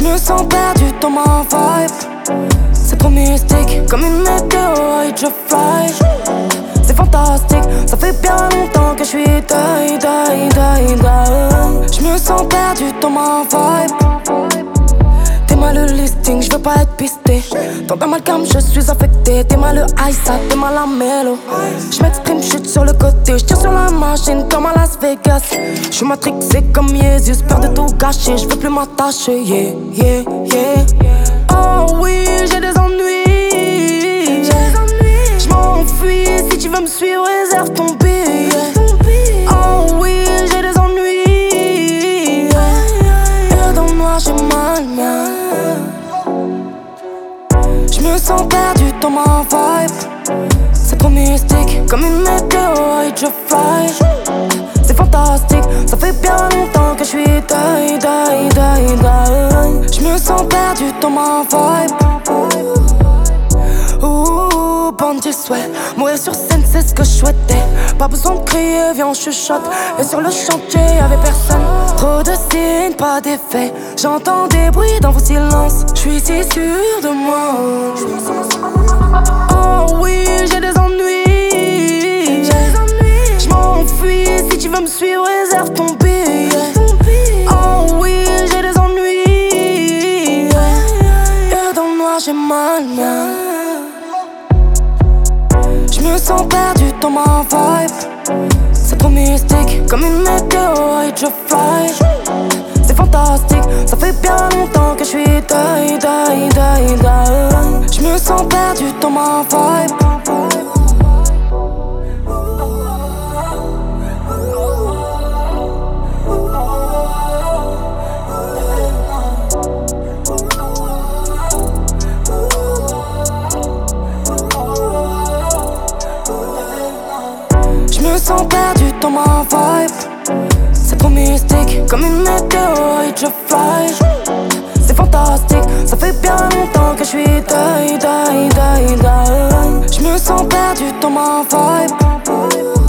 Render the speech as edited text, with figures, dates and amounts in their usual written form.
me sens perdu dans ma vibe. C'est trop mystique, comme une météorite je fly. C'est fantastique, ça fait bien longtemps que je suis die. Je me sens perdu dans ma vibe. T'es mal le listing, je veux pas être pisté. Dans un Malcolm, je suis affecté. T'es mal le Aïssa, t'es mal la mélo. Je m'exprime, chute sur le côté. Je tire sur la machine comme à Las Vegas. Je suis matrixé comme Jesus, peur de tout gâcher. Je veux plus m'attacher, yeah, yeah, yeah. Oh oui, j'ai des ennuis. Je m'enfuis, si tu veux me suivre, réserve ton billet. Oh oui, j'ai des ennuis. Et dans moi, j'ai mal, man. Je me sens perdu dans ma vibe. C'est trop mystique, comme une météorite je fly. C'est fantastique, ça fait bien longtemps que je suis die. Je me sens perdu dans ma vibe. Ouh, bandit souhait. Mourir sur scène c'est ce que je souhaitais. Pas besoin de crier, viens on chuchote. Et sur le chantier y'avait personne. Trop de signes, pas d'effet. J'entends des bruits dans vos silences. J'suis si sûr de moi. Oh oui, j'ai des ennuis. J'm'enfuis, si tu veux me suivre, réserve ton billet. Oh oui, j'ai des ennuis. Et dans le noir, j'ai mal, man. Je me sens perdu dans ma vibe. C'est trop mystique, comme une météorite je fly. C'est fantastique, ça fait bien longtemps que je suis die. Je me sens perdu dans ma vibe. Je me sens perdu dans ma vibe. C'est trop mystique, comme une météorite je fly. C'est fantastique, ça fait bien longtemps que je suis die. Je me sens perdu dans ma vibe.